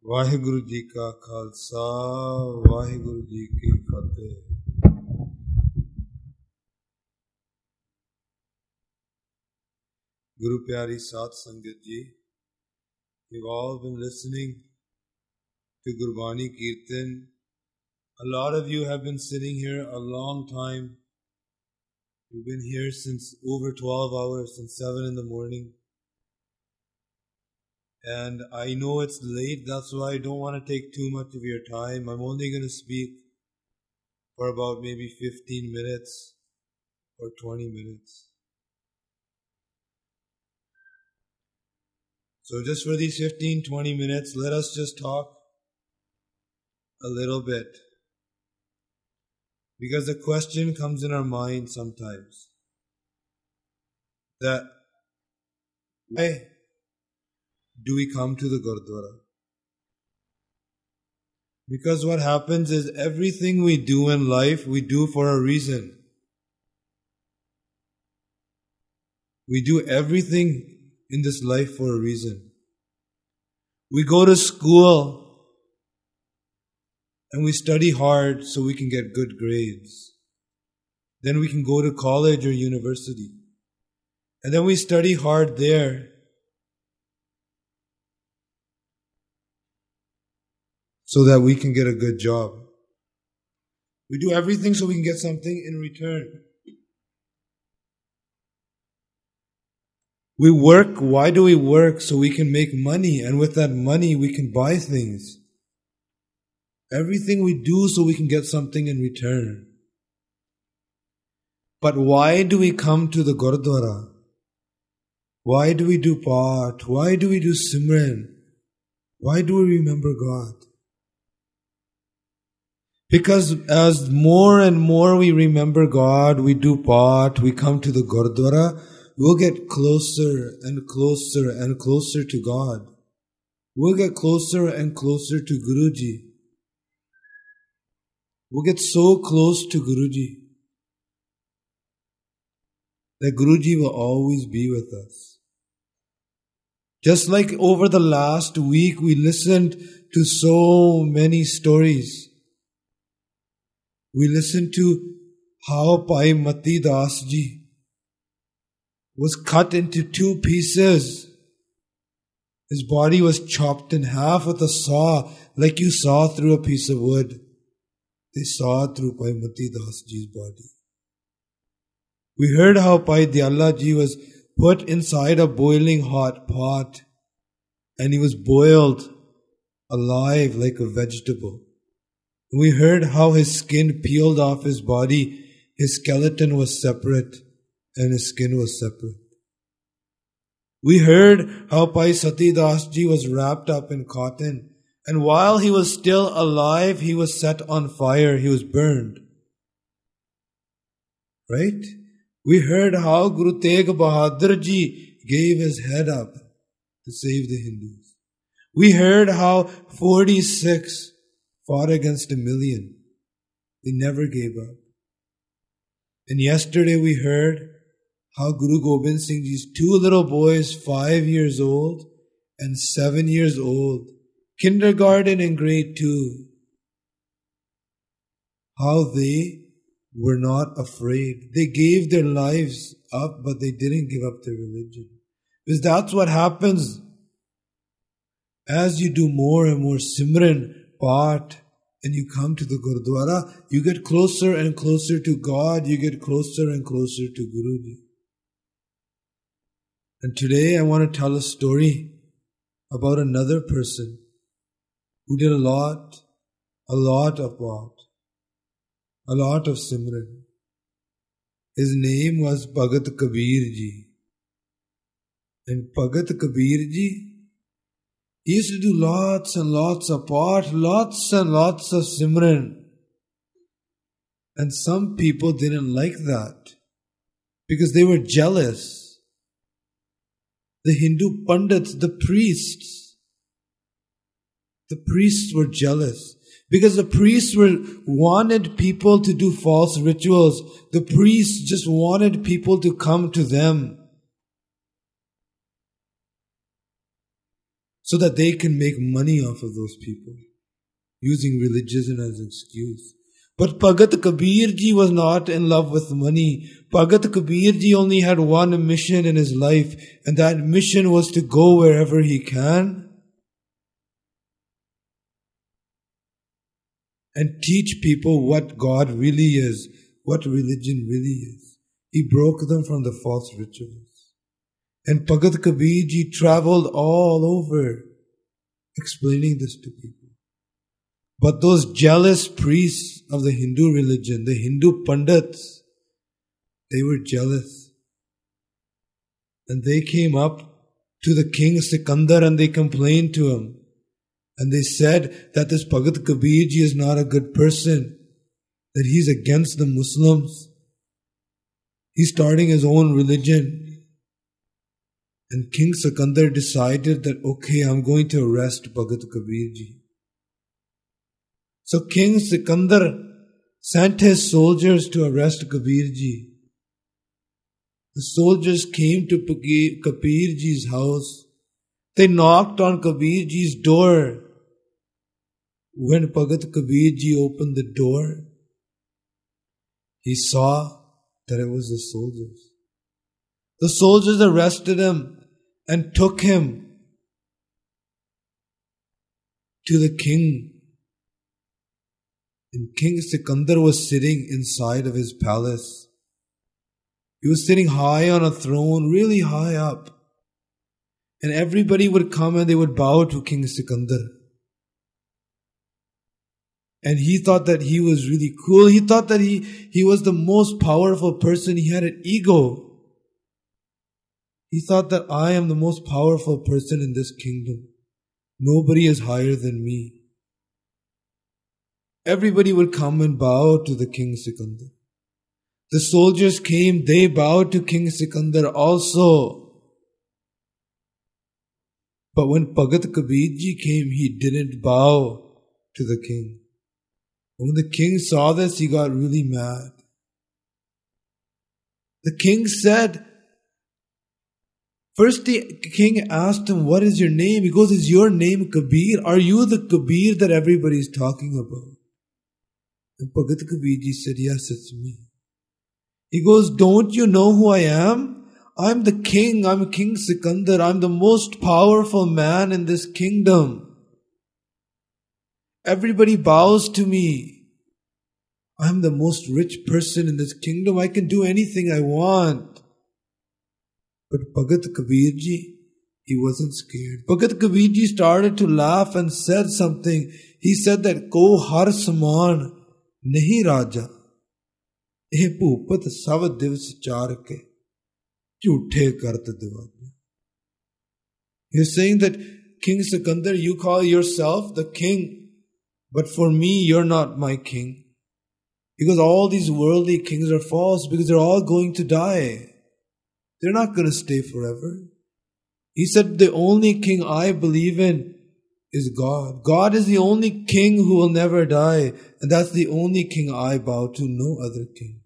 ਵਾਹਿਗੁਰੂ ਜੀ ਕਾ ਖਾਲਸਾ ਵਾਹਿਗੁਰੂ ਜੀ ਕੀ ਫਤਿਹ। Guru Pyari Sat Sangat Ji, you've all been listening to Gurbani Kirtan. A lot of you have been sitting here a long time. You've been here since over 12 hours, since 7 in the morning. And I know it's late, that's why I don't want to take too much of your time. I'm only going to speak for about maybe 15 minutes or 20 minutes. So just for these 15-20 minutes, let us just talk a little bit. Because the question comes in our mind sometimes that why do we come to the Gurdwara? Because what happens is everything we do in life, we do for a reason. We do everything in this life for a reason. We go to school and we study hard so we can get good grades. Then we can go to college or university. And then we study hard there. So that we can get a good job. We do everything so we can get something in return. We work. Why do we work? So we can make money, and with that money we can buy things. Everything we do so we can get something in return. But why do we come to the Gurdwara? Why do we do Path? Why do we do Simran? Why do we remember God? Because as more and more we remember God, we do Path, we come to the Gurdwara, we'll get closer and closer and closer to God. We'll get closer and closer to Guruji. We'll get so close to Guruji that Guruji will always be with us. Just like over the last week we listened to so many stories. We listened to how Bhai Mati Das Ji was cut into 2 pieces. His body was chopped in half with a saw, like you saw through a piece of wood. They saw through Bhai Mati Das Ji's body. We heard how Bhai Diyala Ji was put inside a boiling hot pot and he was boiled alive like a vegetable. We heard how his skin peeled off his body, his skeleton was separate and his skin was separate. We heard how Bhai Sati Das Ji was wrapped up in cotton, and while he was still alive, he was set on fire, he was burned. Right? We heard how Guru Tegh Bahadur Ji gave his head up to save the Hindus. We heard how 46 fought against 1,000,000. They never gave up. And yesterday we heard how Guru Gobind Singh Ji's 2 little boys, 5 years old and 7 years old, kindergarten and grade 2, how they were not afraid. They gave their lives up, but they didn't give up their religion. Because that's what happens as you do more and more Simran, Path, and you come to the Gurdwara, you get closer and closer to God, you get closer and closer to Guruji. And today I want to tell a story about another person who did a lot of Path, a lot of Simran. His name was Bhagat Kabir Ji. And Bhagat Kabir Ji, he used to do lots and lots of Path, lots and lots of Simran. And some people didn't like that because they were jealous. The Hindu Pandits, the priests were jealous because the priests wanted people to do false rituals. The priests just wanted people to come to them. so that they can make money off of those people, using religion as an excuse. But Bhagat Kabir ji was not in love with money. Bhagat Kabir ji only had one mission in his life, and that mission was to go wherever he can and teach people what God really is, what religion really is. He broke them from the false rituals. And Bhagat Kabir ji traveled all over explaining this to people. But those jealous priests of the Hindu religion, the Hindu Pandits, they were jealous. And they came up to the king Sikandar and they complained to him. And they said that this Bhagat Kabir ji is not a good person, that he's against the Muslims. He's starting his own religion. And King Sikandar decided that, okay, I'm going to arrest Bhagat Kabir ji. So King Sikandar sent his soldiers to arrest Kabir ji. The soldiers came to Kabir ji's house. They knocked on Kabir ji's door. When Bhagat Kabir ji opened the door, he saw that it was the soldiers. The soldiers arrested him and took him to the king. And King Sikandar was sitting inside of his palace. He was sitting high on a throne, really high up. And everybody would come and they would bow to King Sikandar. And he thought that he was really cool. He thought that he was the most powerful person. He had an ego. He thought that I am the most powerful person in this kingdom. Nobody is higher than me. Everybody would come and bow to the King Sikandar. The soldiers came, they bowed to King Sikandar also. But when Bhagat Kabir ji came, he didn't bow to the king. And when the king saw this, he got really mad. The king said, first the king asked him, what is your name? He goes, is your name Kabir? Are you the Kabir that everybody is talking about? And Bhagat Kabir ji said, yes, it's me. He goes, don't you know who I am? I'm the king. I'm King Sikandar. I'm the most powerful man in this kingdom. Everybody bows to me. I'm the most rich person in this kingdom. I can do anything I want. But Bhagat Kabir ji, he wasn't scared. Bhagat Kabir ji started to laugh and said something. He said that, Ko har saman nahi raja. Eh bhupat sav divs char ke jhoothe kart diwaja. He's saying that, King Sikandar, you call yourself the king, but for me, you're not my king. Because all these worldly kings are false, because they're all going to die. They're not going to stay forever. He said, the only king I believe in is God. God is the only king who will never die. And that's the only king I bow to, no other king.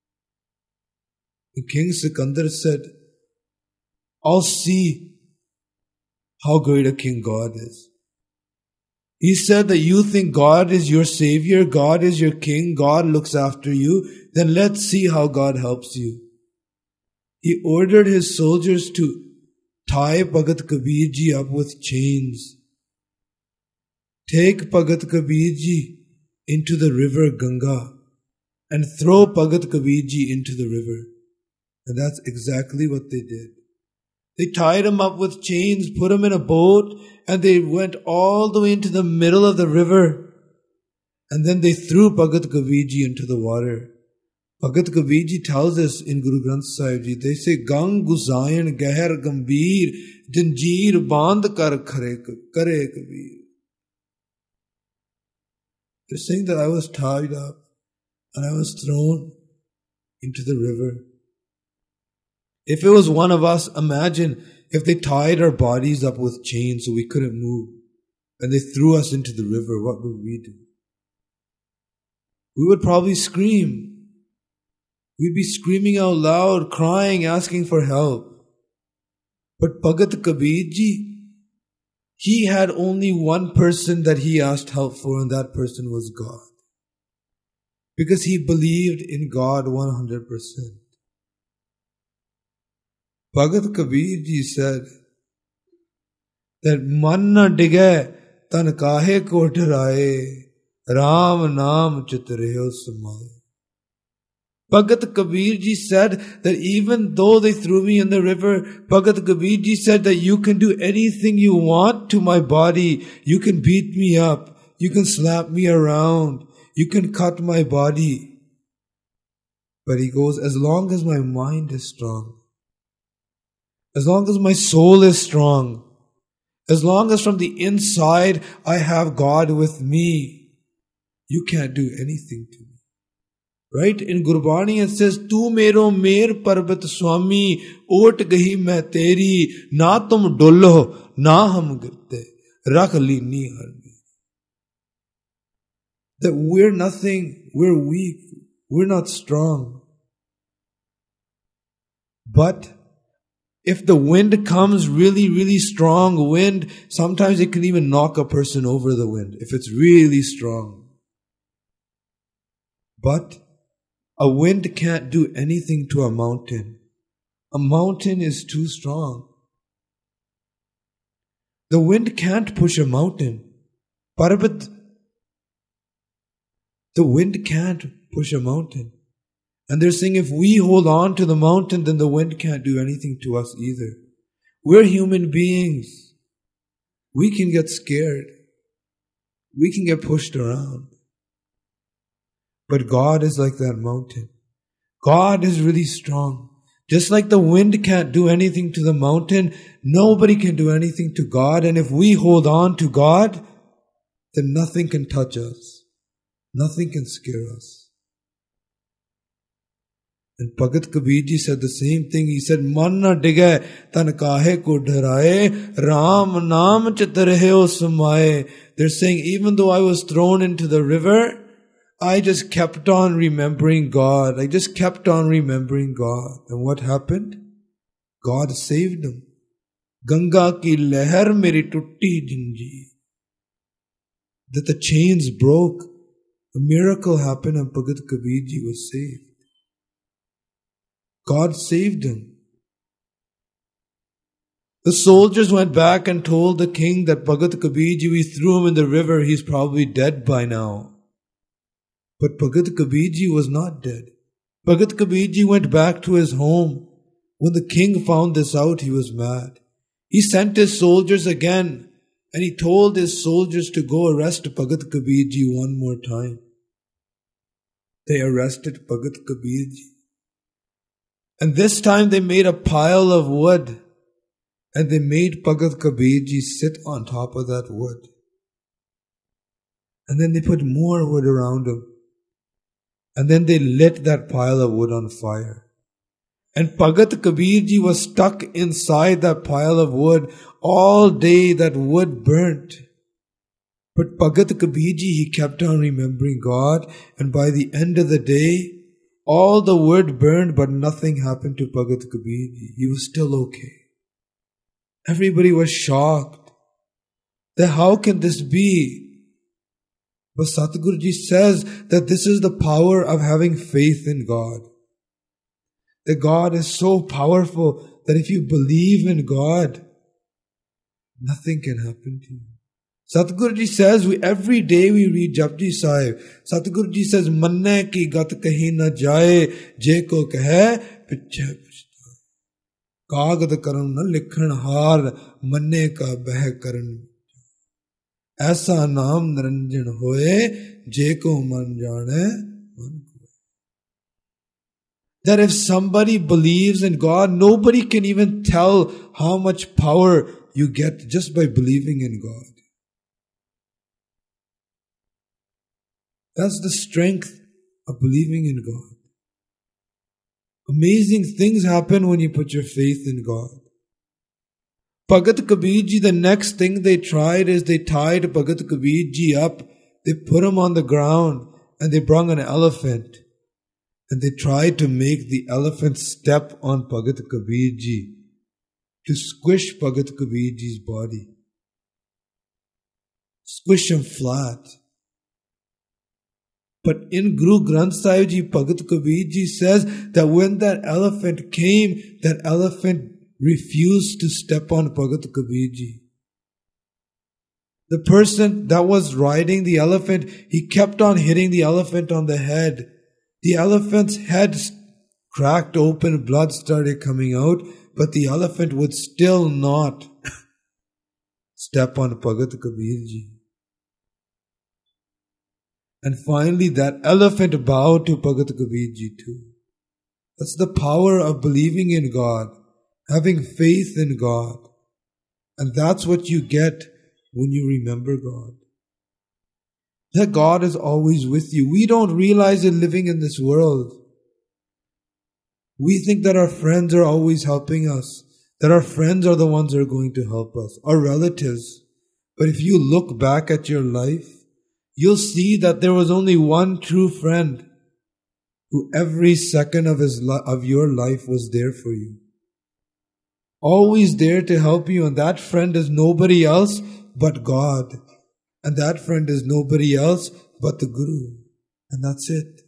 And King Sikandar said, I'll see how great a king God is. He said that you think God is your savior, God is your king, God looks after you, then let's see how God helps you. He ordered his soldiers to tie Bhagat Kabir ji up with chains. Take Bhagat Kabir ji into the river Ganga and throw Bhagat Kabir ji into the river. And that's exactly what they did. They tied him up with chains, put him in a boat, and they went all the way into the middle of the river. And then they threw Bhagat Kabir ji into the water. Bhagat Kabir ji tells us in Guru Granth Sahib ji, they say, Gang guzayan gahar gambir, janjeer bandh kar kare Kabir. They're saying that I was tied up and I was thrown into the river. If it was one of us, imagine if they tied our bodies up with chains so we couldn't move and they threw us into the river, what would we do? We would probably scream. We'd be screaming out loud, crying, asking for help. But Bhagat Kabir ji, He had only one person that he asked help for, and that person was God. Because he believed in God 100%. Bhagat Kabir ji said that man na dighe tan kahe ko dharaye, Ram naam chit reho samaye. Bhagat Kabir ji said that even though they threw me in the river, Bhagat Kabir ji said that you can do anything you want to my body. You can beat me up. You can slap me around. You can cut my body. But he goes, as long as my mind is strong, as long as my soul is strong, as long as from the inside I have God with me, you can't do anything to me. Right? In Gurbani it says, Tu mero mer parbat swami, ot gahi main teri, na tum dolo, na hum girte, rakh lini harmi. That we're nothing, we're weak, we're not strong. But if the wind comes really, really strong wind, sometimes it can even knock a person over the wind, if it's really strong. But a wind can't do anything to a mountain. A mountain is too strong. The wind can't push a mountain. Parbat, the wind can't push a mountain. And they're saying if we hold on to the mountain, then the wind can't do anything to us either. We're human beings. We can get scared. We can get pushed around. But God is like that mountain. God is really strong. Just like the wind can't do anything to the mountain, nobody can do anything to God. And if we hold on to God, then nothing can touch us. Nothing can scare us. And Bhagat Kabir ji said the same thing. He said, Man na dighe tan kahe ko dharaye, Ram naam chit raheo samaye. They're saying, even though I was thrown into the river, I just kept on remembering God. I just kept on remembering God. And what happened? God saved him. Ganga ki lehar meri tutti jinji. That the chains broke. A miracle happened and Bhagat Kabir ji was saved. God saved him. The soldiers went back and told the king that Bhagat Kabir ji, we threw him in the river. He's probably dead by now. But Bhagat Kabir ji was not dead. Bhagat Kabir ji went back to his home. When the king found this out, he was mad. He sent his soldiers again, and he told his soldiers to go arrest Bhagat Kabir ji one more time. They arrested Bhagat Kabir ji. And this time they made a pile of wood, and they made Bhagat Kabir ji sit on top of that wood. And then they put more wood around him. And then they lit that pile of wood on fire. And Bhagat Kabir ji was stuck inside that pile of wood. All day that wood burnt. But Bhagat Kabir ji, he kept on remembering God. And by the end of the day, all the wood burned, but nothing happened to Bhagat Kabir ji. He was still okay. Everybody was shocked. That how can this be? But Satguru ji says that this is the power of having faith in God. That God is so powerful that if you believe in God, nothing can happen to you. Satguru ji says, every day we read Japji Sahib. Satguru ji says, Manne ki gat kahi na jaye, je ko kahe, pichhe puchta. Kagad karan na likhan har, manne ka beh karan. Aisa naam naranjan hoye, je ko man jane, man ko. That if somebody believes in God, nobody can even tell how much power you get just by believing in God. That's the strength of believing in God. Amazing things happen when you put your faith in God. Bhagat Kabir ji, the next thing they tried is they tied Bhagat Kabir ji up. They put him on the ground and they brought an elephant. And they tried to make the elephant step on Bhagat Kabir ji to squish Bhagat Kabir ji's body. squish them flat. But in Guru Granth Sahib Ji, Bhagat Kabir Ji says that when that elephant came, that elephant refused to step on Bhagat Kabir Ji. The person that was riding the elephant, he kept on hitting the elephant on the head. The elephant's head cracked open, blood started coming out, but the elephant would still not step on Bhagat Kabir Ji. And finally that elephant bowed to Bhagat Kabir Ji too. That's the power of believing in God, having faith in God. And that's what you get when you remember God. That God is always with you. We don't realize it living in this world. We think that our friends are always helping us, that our friends are the ones that are going to help us, our relatives. But if you look back at your life, you'll see that there was only one true friend who every second of your life was there for you. Always there to help you, and that friend is nobody else but God. And that friend is nobody else but the Guru. And that's it.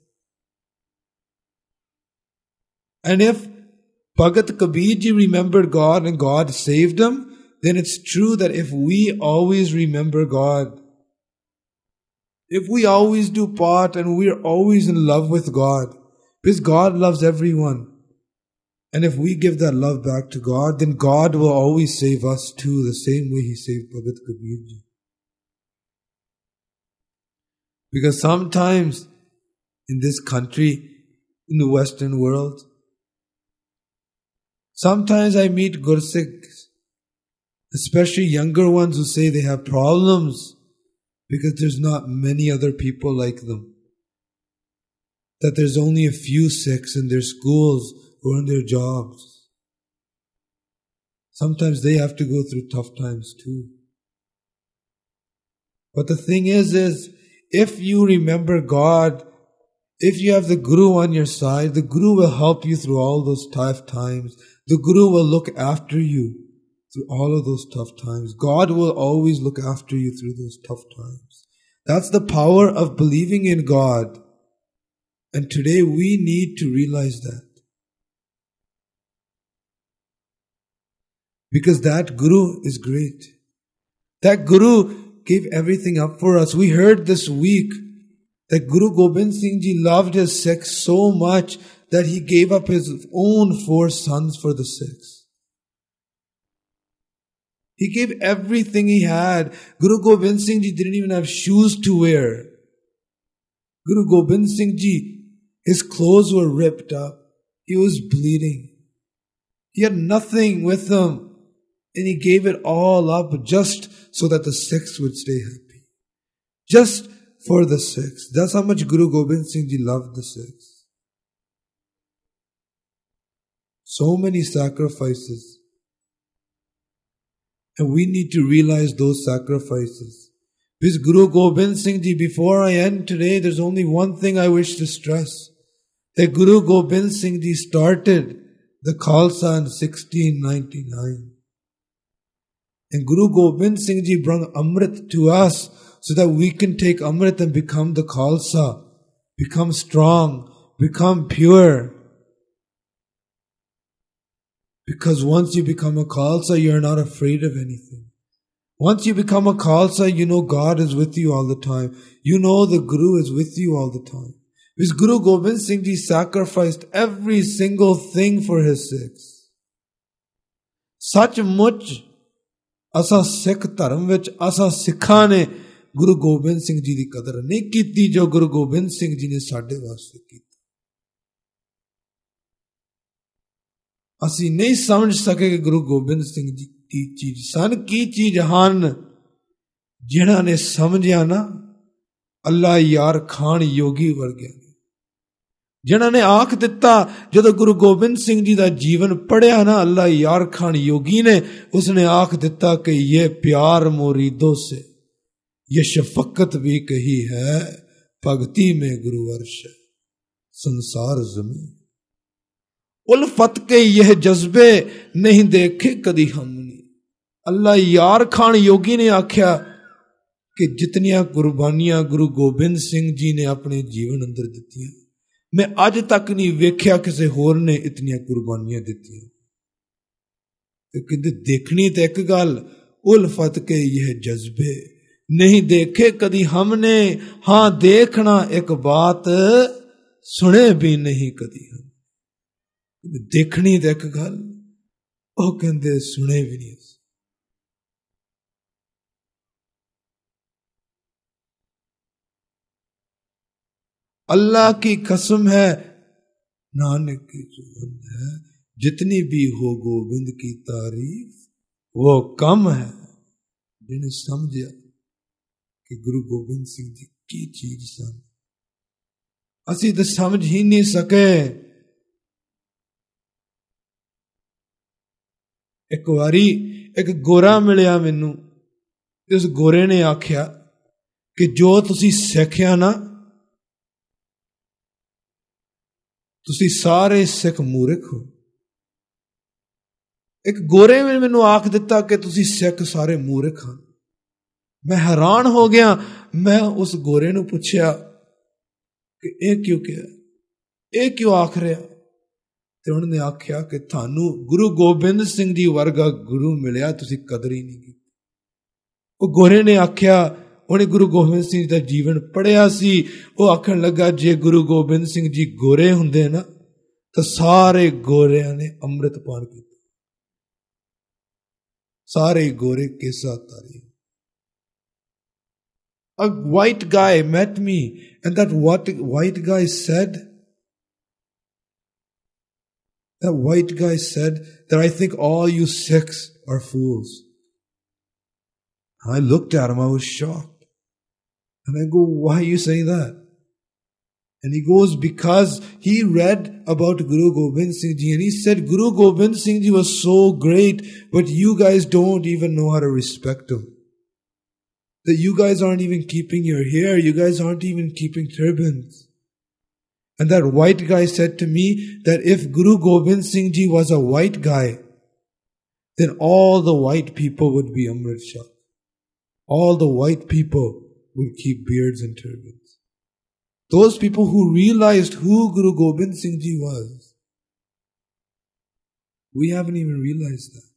And if Bhagat Kabir Ji remembered God and God saved him, then it's true that if we always remember God, if we always do part and we're always in love with God, because God loves everyone, and if we give that love back to God, then God will always save us too, the same way He saved Bhagat Kabir Ji. Because sometimes in this country, in the Western world, sometimes I meet Gursikhs, especially younger ones who say they have problems because there's not many other people like them. That there's only a few Sikhs in their schools or in their jobs. Sometimes they have to go through tough times too. But the thing is if you remember God, if you have the Guru on your side, the Guru will help you through all those tough times. The Guru will look after you through all of those tough times. God will always look after you through those tough times. That's the power of believing in God. And today we need to realize that. Because that Guru is great. That Guru gave everything up for us. We heard this week that Guru Gobind Singh Ji loved his Sikhs so much that he gave up his own 4 sons for the Sikhs. He gave everything he had. Guru Gobind Singh Ji didn't even have shoes to wear. Guru Gobind Singh Ji, his clothes were ripped up. He was bleeding. He had nothing with him. And he gave it all up just so that the Sikhs would stay happy. Just for the Sikhs. That's how much Guru Gobind Singh Ji loved the Sikhs. So many sacrifices. And we need to realize those sacrifices. Because Guru Gobind Singh Ji, before I end today, there's only one thing I wish to stress. That Guru Gobind Singh Ji started the Khalsa in 1699. And Guru Gobind Singh Ji brought Amrit to us so that we can take Amrit and become the Khalsa, become strong, become pure. Because once you become a Khalsa, you're not afraid of anything. Once you become a Khalsa, you know God is with you all the time. You know the Guru is with you all the time. Because Guru Gobind Singh Ji sacrificed every single thing for his Sikhs. Such much असा सिख धर्म विच असा सिखां ने गुरु गोबिंद सिंह जी की कदर नहीं की जो गुरु गोबिंद सिंह जी ने साडे वास्ते की. असी नहीं समझ सके कि गुरु गोबिंद सिंह जी की चीज सन की चीज हन. जिन्हां ने समझिया ना अल्लाह यार खान योगी वर्गे जिन्हां ने आख दिता जदों गुरु गोबिंद सिंह जी का जीवन पढ़िया ना अल्लाह यार खान योगी ने उसने आख दिता कि ये प्यार मुरीदों से ये शफकत भी कही है भक्ति में गुरुवर्ष संसार जमीन उल्फत के यह जज्बे नहीं देखे कदी हमने. अल्लाह यार खान योगी ने आख्या कि जितनियां कुर्बानियां गुरु गोबिंद सिंह जी ने अपने जीवन अंदर दित्तियां, मैं अज तक नहीं वेख्या किसी होर ने इतनियां कुर्बानियां दित्तियां। तो कहते देखनी तो एक गल, उल्फत के यह जज्बे नहीं देखे कदी हमने, हां देखना एक बात सुने भी नहीं कदी हम। देखनी तो एक गल, वो कहते सुने भी नहीं। अल्लाह की कसम है, नानक की सुगंध है, जितनी भी हो गोबिंद की तारीफ वो कम है। जिन्हें समझा कि गुरु गोबिंद सिंह जी की चीज सन, असी तो समझ ही नहीं सके। एक बारी एक गोरा मिलिया मैनू, उस गोरे ने आख्या कि जो तुसी सिखया ना, तुसी सारे सिख मूर्ख हो। एक गोरे ने मैनू आख दिता कि तुसी सिख सारे मूर्ख हैं। मैं हैरान हो गया। मैं उस गोरे नू पूछया कि यह क्यों कहा, यह क्यों आख रहा? तो उन्होंने आख्या कि थानू गुरु गोबिंद सिंह जी वर्गा गुरु मिलिया, तुसी कदर ही नहीं की। वो गोरे ने आख्या, उन्हें गुरु गोबिंद सिंह का जीवन पढ़िया सी। वो आखन लगा जे गुरु गोबिंद सिंह जी गोरे हुंदे ना तो सारे गोरिया ने अमृत पान किया, सारे गोरे केसा तारी। A white guy met me, and that white guy said that I think all you Sikhs are fools. I looked at him, I was shocked. And I go, why are you saying that? And he goes, because he read about Guru Gobind Singh Ji, and he said Guru Gobind Singh Ji was so great, but you guys don't even know how to respect him. That you guys aren't even keeping your hair, you guys aren't even keeping turbans. And that white guy said to me that if Guru Gobind Singh Ji was a white guy, then all the white people would be Amrit Shah. All the white people would keep beards and turbans. Those people who realized who Guru Gobind Singh Ji was. We haven't even realized that.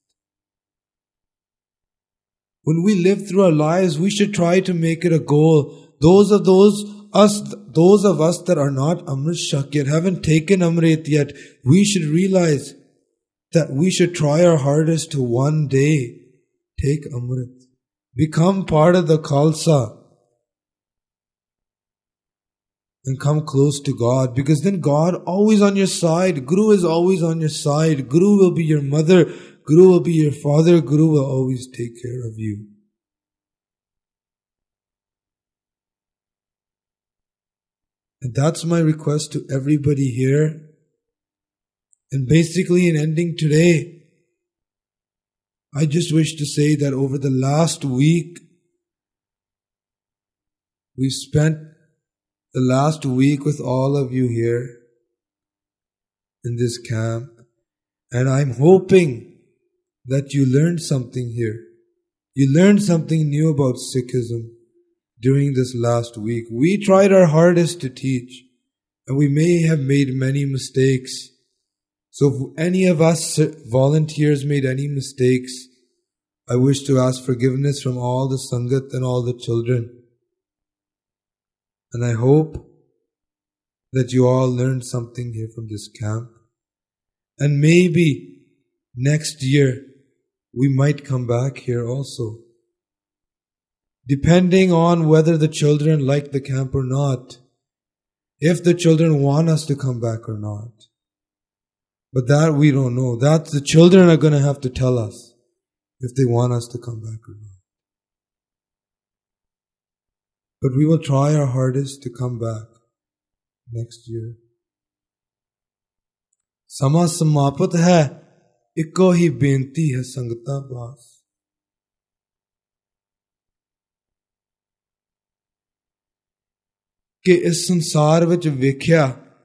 When we live through our lives, we should try to make it a goal. Those of us that are not Amrit Shak yet, haven't taken Amrit yet, we should realize that we should try our hardest to one day take Amrit. Become part of the Khalsa. And come close to God, because then God always on your side. Guru is always on your side. Guru will be your mother. Guru will be your father. Guru will always take care of you. And that's my request to everybody here. And basically in ending today, I just wish to say that over the last week, we've spent the last week with all of you here in this camp, and I'm hoping that you learned something here. You learned something new about Sikhism during this last week. We tried our hardest to teach, and we may have made many mistakes. So if any of us volunteers made any mistakes, I wish to ask forgiveness from all the Sangat and all the children. And I hope that you all learned something here from this camp. And maybe next year we might come back here also. Depending on whether the children like the camp or not. If the children want us to come back or not. But that we don't know. That the children are going to have to tell us if they want us to come back or not. But we will try our hardest to come back next year. Sama samapat hai, ikko hi benti hai sangata baas. कि इस संसार विच वेख्या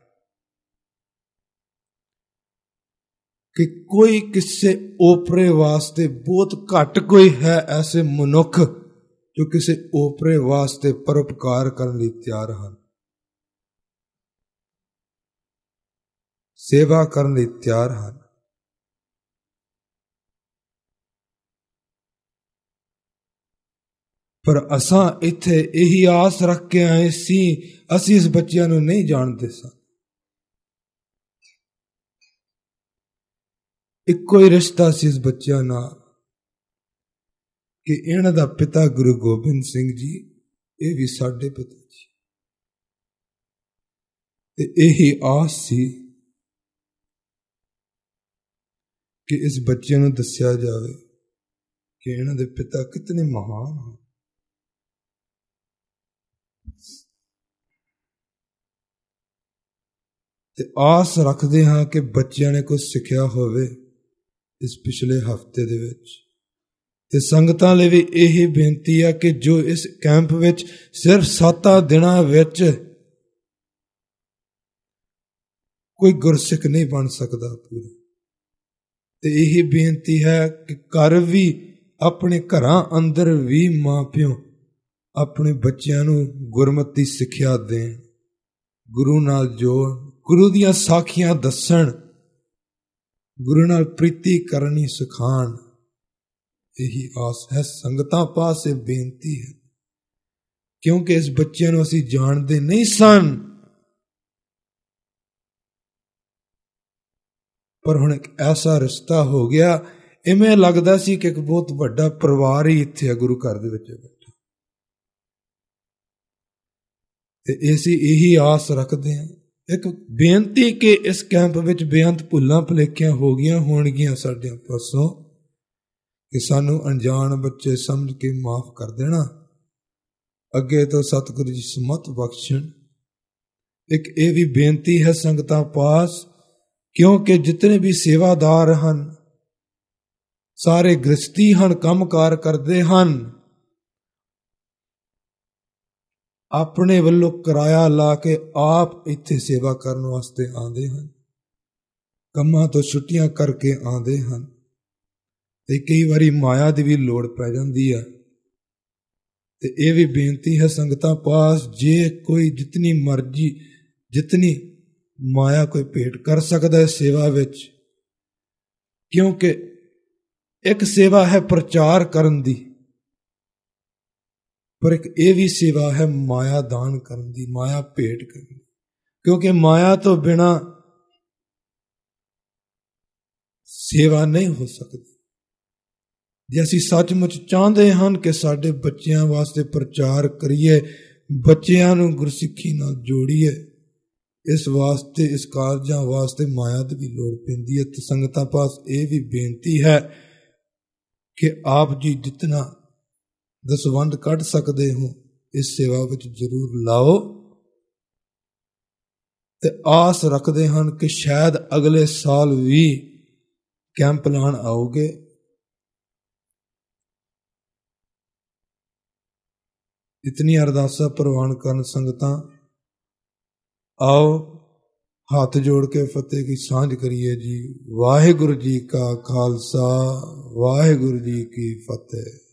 कि कोई किसे ओपरे वास्ते बहुत घट कोई है ऐसे मनुख ਜੋ ਕਿਸੇ ਓਪਰੇ ਵਾਸਤੇ ਪਰਉਪਕਾਰ ਕਰਨ ਲਈ ਤਿਆਰ ਹਨ, ਸੇਵਾ ਕਰਨ ਲਈ ਤਿਆਰ ਹਨ। ਪਰ ਅਸਾਂ ਇੱਥੇ ਇਹੀ ਆਸ ਰੱਖ ਕੇ ਆਏ ਸੀ, ਅਸੀਂ ਇਸ ਬੱਚਿਆਂ ਨੂੰ ਨਹੀਂ ਜਾਣਦੇ ਸਾਂ। ਇੱਕੋ ਹੀ ਰਿਸ਼ਤਾ ਸੀ ਇਸ ਬੱਚਿਆਂ ਨਾਲ ਕਿ ਇਹਨਾਂ ਦਾ ਪਿਤਾ ਗੁਰੂ ਗੋਬਿੰਦ ਸਿੰਘ ਜੀ, ਇਹ ਵੀ ਸਾਡੇ ਪਿਤਾ ਜੀ, ਤੇ ਇਹੀ ਆਸ ਸੀ ਕਿ ਇਸ ਬੱਚਿਆਂ ਨੂੰ ਦੱਸਿਆ ਜਾਵੇ ਕਿ ਇਹਨਾਂ ਦੇ ਪਿਤਾ ਕਿਤਨੇ ਮਹਾਨ ਹਨ। ਤੇ ਆਸ ਰੱਖਦੇ ਹਾਂ ਕਿ ਬੱਚਿਆਂ ਨੇ ਕੁਝ ਸਿੱਖਿਆ ਹੋਵੇ ਇਸ ਪਿਛਲੇ ਹਫ਼ਤੇ ਦੇ ਵਿੱਚ। ਤੇ ਸੰਗਤਾਂ ਲਈ ਵੀ ਇਹ ਬੇਨਤੀ ਹੈ ਕਿ ਜੋ ਇਸ ਕੈਂਪ ਵਿੱਚ ਸਿਰਫ 7 ਦਿਨਾਂ ਵਿੱਚ ਕੋਈ ਗੁਰਸਿੱਖ ਨਹੀਂ ਬਣ ਸਕਦਾ ਪੂਰਾ, ਤੇ ਇਹ ਬੇਨਤੀ ਹੈ ਕਿ ਘਰ ਵੀ, ਆਪਣੇ ਘਰਾਂ ਅੰਦਰ ਵੀ ਮਾਂ ਪਿਓ ਆਪਣੇ ਬੱਚਿਆਂ ਨੂੰ ਗੁਰਮਤਿ ਸਿੱਖਿਆ ਦੇਣ, ਗੁਰੂ ਨਾਲ ਜੋੜ, ਗੁਰੂ ਦੀਆਂ ਸਾਖੀਆਂ ਦੱਸਣ, ਗੁਰੂ ਨਾਲ ਪ੍ਰੀਤੀ ਕਰਨੀ ਸਿਖਾਉਣ। ਇਹੀ ਆਸ ਹੈ, ਸੰਗਤਾਂ ਪਾਸੇ ਬੇਨਤੀ ਹੈ, ਕਿਉਂਕਿ ਇਸ ਬੱਚਿਆਂ ਨੂੰ ਅਸੀਂ ਜਾਣਦੇ ਨਹੀਂ ਸਨ, ਪਰ ਹੁਣ ਇੱਕ ਐਸਾ ਰਿਸ਼ਤਾ ਹੋ ਗਿਆ, ਇਵੇਂ ਲੱਗਦਾ ਸੀ ਕਿ ਇੱਕ ਬਹੁਤ ਵੱਡਾ ਪਰਿਵਾਰ ਹੀ ਇੱਥੇ ਹੈ ਗੁਰੂ ਘਰ ਦੇ ਵਿੱਚ ਬੈਠਾ। ਤੇ ਅਸੀਂ ਇਹੀ ਆਸ ਰੱਖਦੇ ਹਾਂ। ਇੱਕ ਬੇਨਤੀ ਕਿ ਇਸ ਕੈਂਪ ਵਿੱਚ ਬੇਅੰਤ ਭੁੱਲਾਂ ਭੁਲੇਖਿਆਂ ਹੋ ਗਈਆਂ ਹੋਣਗੀਆਂ ਸਾਡਿਆਂ ਪਾਸੋਂ, ਕਿ ਸਾਨੂੰ ਅਣਜਾਣ ਬੱਚੇ ਸਮਝ ਕੇ ਮਾਫ ਕਰ ਦੇਣਾ। ਅੱਗੇ ਤੋਂ ਸਤਿਗੁਰੂ ਜੀ ਸਮਤ ਬਖਸ਼ਣ। ਇੱਕ ਇਹ ਵੀ ਬੇਨਤੀ ਹੈ ਸੰਗਤਾਂ ਪਾਸ, ਕਿਉਂਕਿ ਜਿਤਨੇ ਵੀ ਸੇਵਾਦਾਰ ਹਨ ਸਾਰੇ ਗ੍ਰਸਤੀ ਹਨ, ਕੰਮਕਾਰ ਕਰਦੇ ਹਨ, ਆਪਣੇ ਵੱਲੋਂ ਕਿਰਾਇਆ ਲਾ ਕੇ ਆਪ ਇੱਥੇ ਸੇਵਾ ਕਰਨ ਵਾਸਤੇ ਆਉਂਦੇ ਹਨ, ਕੰਮਾਂ ਤੋਂ ਛੁੱਟੀਆਂ ਕਰਕੇ ਆਉਂਦੇ ਹਨ। ਤੇ ਕਈ ਵਾਰੀ ਮਾਇਆ ਦੀ ਵੀ ਲੋੜ ਪੈ ਜਾਂਦੀ ਹੈ। ਤੇ ਇਹ ਵੀ ਬੇਨਤੀ ਹੈ ਸੰਗਤਾਂ ਪਾਸ, ਜੇ ਕੋਈ ਜਿਤਨੀ ਮਰਜ਼ੀ, ਜਿਤਨੀ ਮਾਇਆ ਕੋਈ ਭੇਟ ਕਰ ਸਕਦਾ ਹੈ ਸੇਵਾ ਵਿੱਚ, ਕਿਉਂਕਿ ਇੱਕ ਸੇਵਾ ਹੈ ਪ੍ਰਚਾਰ ਕਰਨ ਦੀ, ਪਰ ਇੱਕ ਇਹ ਵੀ ਸੇਵਾ ਹੈ ਮਾਇਆ ਦਾਨ ਕਰਨ ਦੀ, ਮਾਇਆ ਭੇਟ ਕਰਨ ਦੀ, ਕਿਉਂਕਿ ਮਾਇਆ ਤੋਂ ਬਿਨਾਂ ਸੇਵਾ ਨਹੀਂ ਹੋ ਸਕਦੀ। ਜੇ ਅਸੀਂ ਸੱਚਮੁੱਚ ਚਾਹੁੰਦੇ ਹਨ ਕਿ ਸਾਡੇ ਬੱਚਿਆਂ ਵਾਸਤੇ ਪ੍ਰਚਾਰ ਕਰੀਏ, ਬੱਚਿਆਂ ਨੂੰ ਗੁਰਸਿੱਖੀ ਨਾਲ ਜੋੜੀਏ, ਇਸ ਵਾਸਤੇ, ਇਸ ਕਾਰਜਾਂ ਵਾਸਤੇ ਮਾਇਆ ਦੀ ਵੀ ਲੋੜ ਪੈਂਦੀ ਹੈ। ਤੇ ਸੰਗਤਾਂ ਪਾਸ ਇਹ ਵੀ ਬੇਨਤੀ ਹੈ ਕਿ ਆਪ ਜੀ ਜਿਤਨਾ ਦਸਵੰਧ ਕੱਢ ਸਕਦੇ ਹੋ ਇਸ ਸੇਵਾ ਵਿੱਚ ਜ਼ਰੂਰ ਲਾਓ। ਤੇ ਆਸ ਰੱਖਦੇ ਹਨ ਕਿ ਸ਼ਾਇਦ ਅਗਲੇ ਸਾਲ ਵੀ ਕੈਂਪ ਲਾਉਣ ਆਓਗੇ। ਇਤਨੀ ਅਰਦਾਸਾਂ ਪ੍ਰਵਾਨ ਕਰਨ ਸੰਗਤਾਂ, ਆਓ ਹੱਥ ਜੋੜ ਕੇ ਫਤਿਹ ਕੀ ਸਾਂਝ ਕਰੀਏ ਜੀ। ਵਾਹਿਗੁਰੂ ਜੀ ਕਾ ਖਾਲਸਾ, ਵਾਹਿਗੁਰੂ ਜੀ ਕੀ ਫਤਿਹ।